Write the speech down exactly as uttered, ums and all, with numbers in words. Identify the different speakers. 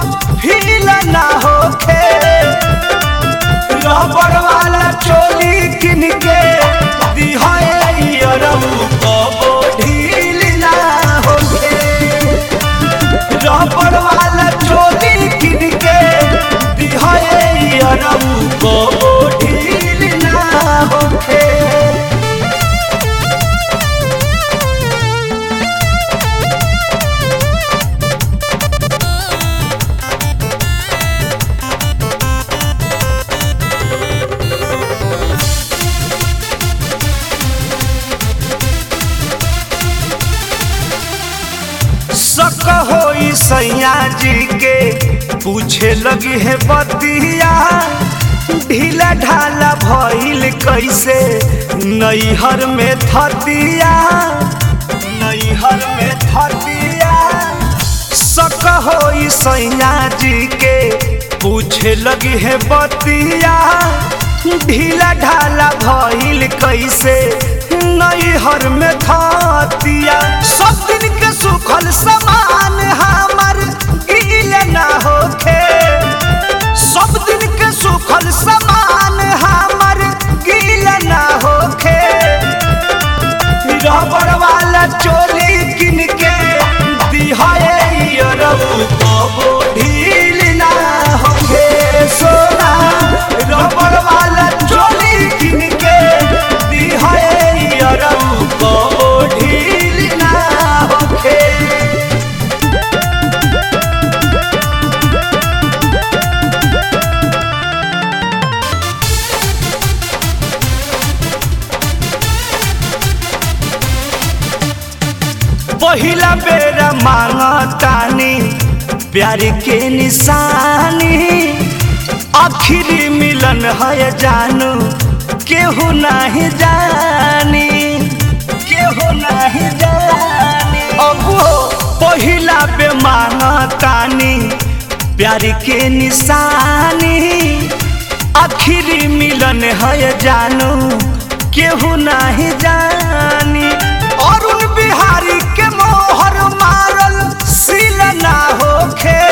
Speaker 1: Feel ना होखे। रबड़ वाला चोली किन के दिहाए अरऊ कबो ढील ना होखे। रबड़ वाला चोली किन के दिहाए अरऊ कबो ढील ना होखे। शक होई सैया जी के पूछे लगी है बतिया। ढीला ढाला भइल कैसे नैहर में थतिया। नैहर में थतिया शक होई सैया जी के पूछे लगी है बतिया। ढीला ढाला भइल कैसे नैहर में थतिया। सब दिन के सुखल समान हमर गील ना होखे। सब दिन के सुखल समान हमर गील ना होखे। रबड़ वाला चोली किन के दिहाए अरऊ कबो ढील ना होखे। सोना रबड़ वाला चोली किन के दिहाए अरऊ कबो ढील ना होखे। पहिला बेरा मांगतानी प्यार के निशानी। आखिरी मिलन है जानू केहू नहीं जानी। केहू नहीं जानी अब पहिला बे मांगतानी प्यार के निशानी। आखिरी मिलन है जानू केहू नहीं जानी। अरुण बिहारी के मोहर मारल सील ना होखे।